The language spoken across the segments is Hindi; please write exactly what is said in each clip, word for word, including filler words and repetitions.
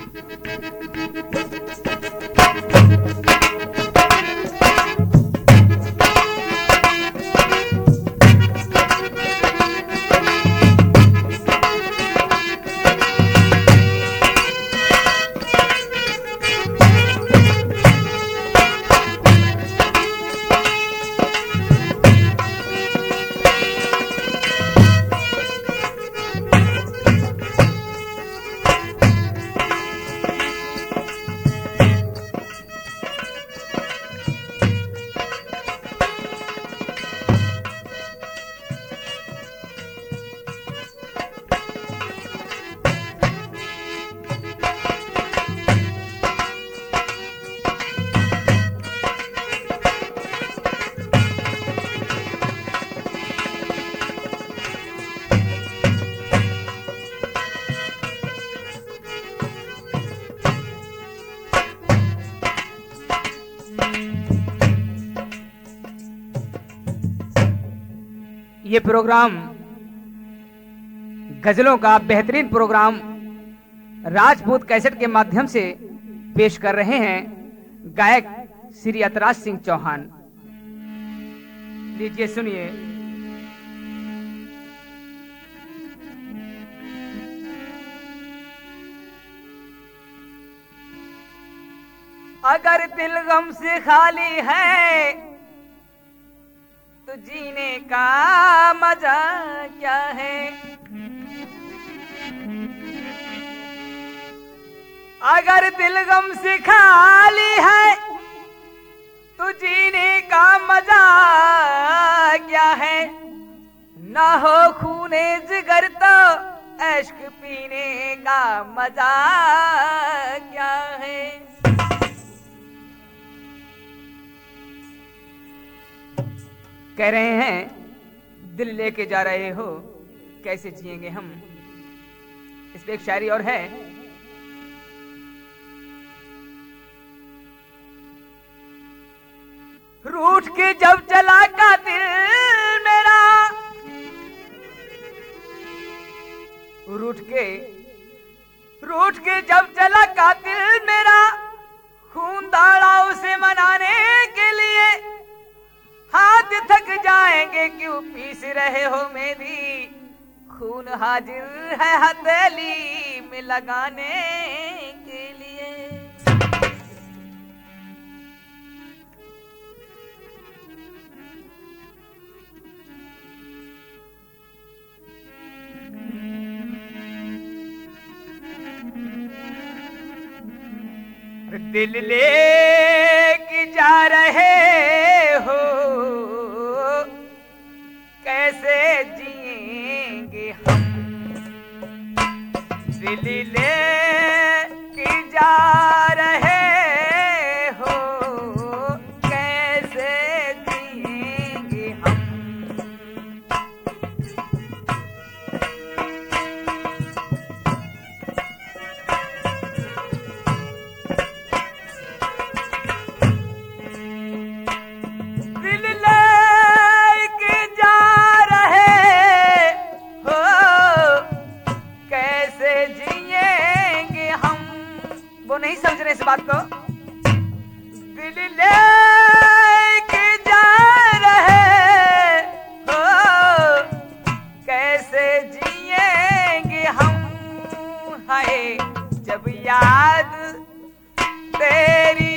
ये प्रोग्राम गजलों का बेहतरीन प्रोग्राम राजपूत कैसेट के माध्यम से पेश कर रहे हैं गायक श्री अतराज सिंह चौहान। लीजिए सुनिए। अगर दिल गम से खाली है तो जीने का मजा क्या है। अगर दिल गम से खाली है तो जीने का मजा क्या है। ना हो खूने जिगर तो इश्क पीने का मजा क्या है। कह रहे हैं दिल लेके जा रहे हो कैसे जिएंगे हम। इस पे एक शायरी और है। रूठ के जब चला का दिल मेरा, रूठ के रूठ के जब चला का दिल मेरा, खून दाड़ा उसे मनाने के लिए। हाथ थक जाएंगे क्यों पीस रहे हो मेरी, खून हाजिर है हथेली में लगाने के लिए। दिल लेके जा रहे हो कैसे जिएंगे हम। दिल लेके जा रहे हो कैसे जिएंगे हम। नहीं समझ रहे इस बात को। दिल लेके जा रहे हो कैसे जिएंगे हम। हाय जब याद तेरी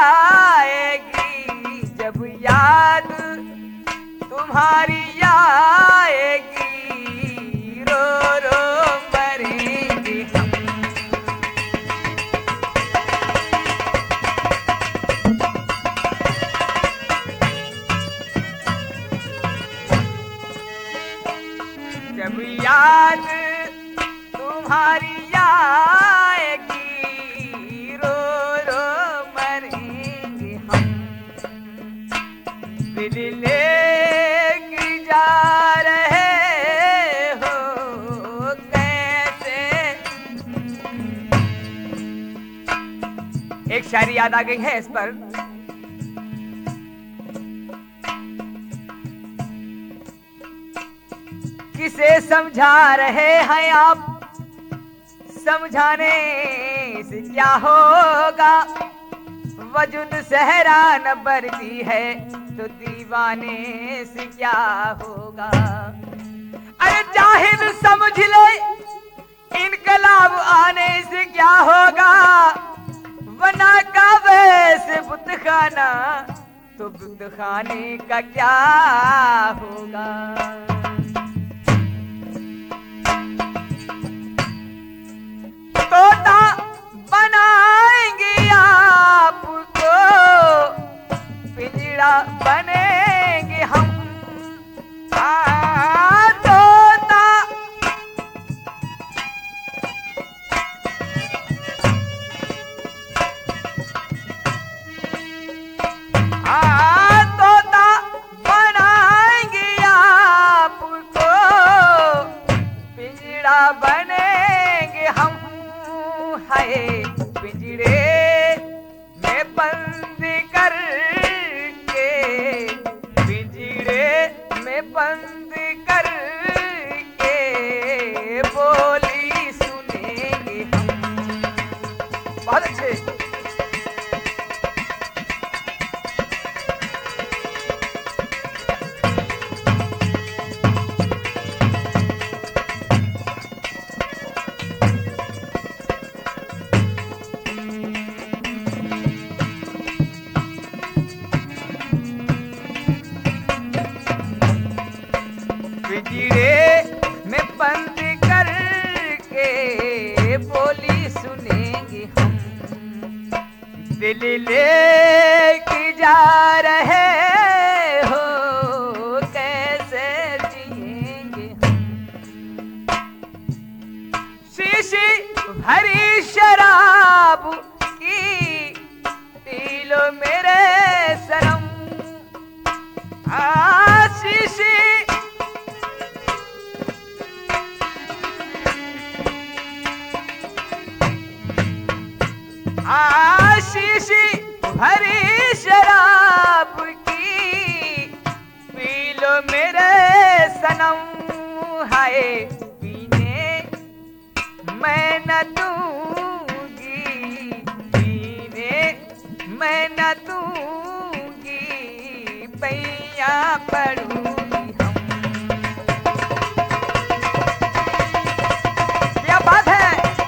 आएगी, जब याद तुम्हारी आएगी, रो रो मरेंगे हम। जब याद तुम्हारी आएगी, रो रो मरेंगे हम। दिल लेके जा रहे हो कैसे। एक शायरी याद आ गई है इस पर। किसे समझा रहे हैं आप, समझाने से क्या होगा, वजूद सहरा न बरती है तो दीवाने से क्या होगा। अरे जाहिल समझ ले इनकलाब आने से क्या होगा, वना का वैसे बुतखाना तो बुतखाने का क्या होगा। तोता बनाएंगे आपको, पिंजड़ा बनेंगे हम। आ, तोता आ, तोता बनाएंगे आपको, पिंजड़ा बनेंगे हम। हाय पिंजरे में बंद करके, पिंजरे में बंद करके बोली सुनेंगे हम। बहुत अच्छे। पिंजरे में बंद करके बोली सुनेंगे हम। दिल लेके जा रहे हो कैसे जिएंगे हम। शीशी भरी शराब की पी लो मेरे सनम। आ शीशी आशीषी भरी शराब की पी लो मेरे सनम। हाय पीने मैं न दूंगी, पीने मैं न दूंगी, पैया पड़ूंगी हम। क्या बात है,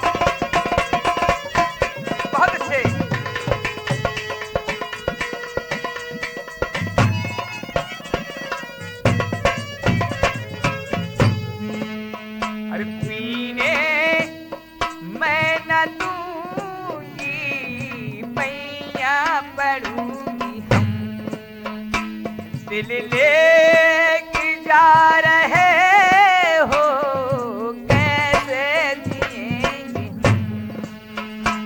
दिल लेके जा रहे हो कैसे जिएंगे हम।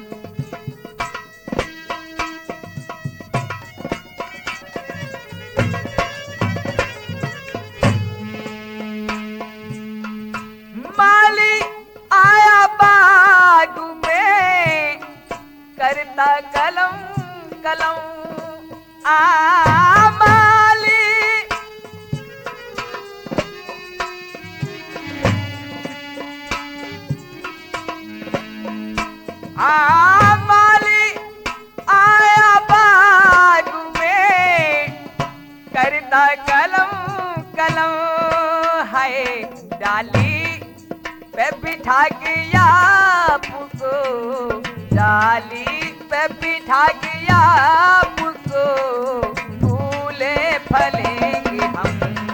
माली आया बाग में करता कलम कलम। आ माली आ माली आया बाग में करता कलम कलम। हाय डाली पे बिठा के आपको, डाली पे बिठा के आपको फूले फलेंगे हम।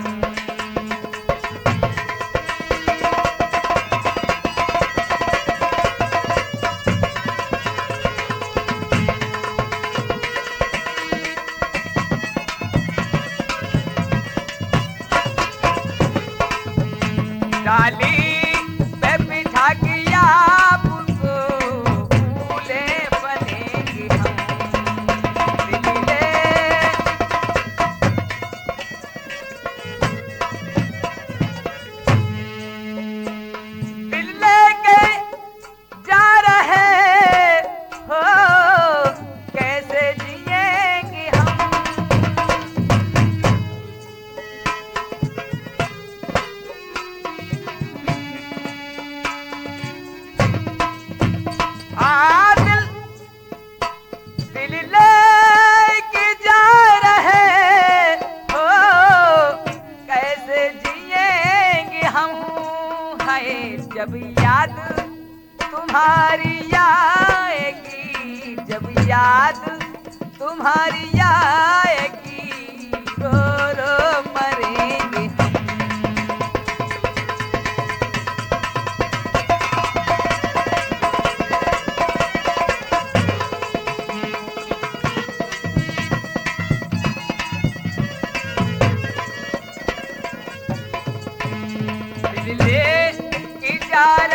डाली पे बिठा के आपको फूले फलेंगे हम। तुम्हारी आएगी, जब याद तुम्हारी आएगी, रो रो मरेंगे हम। दिल की जाल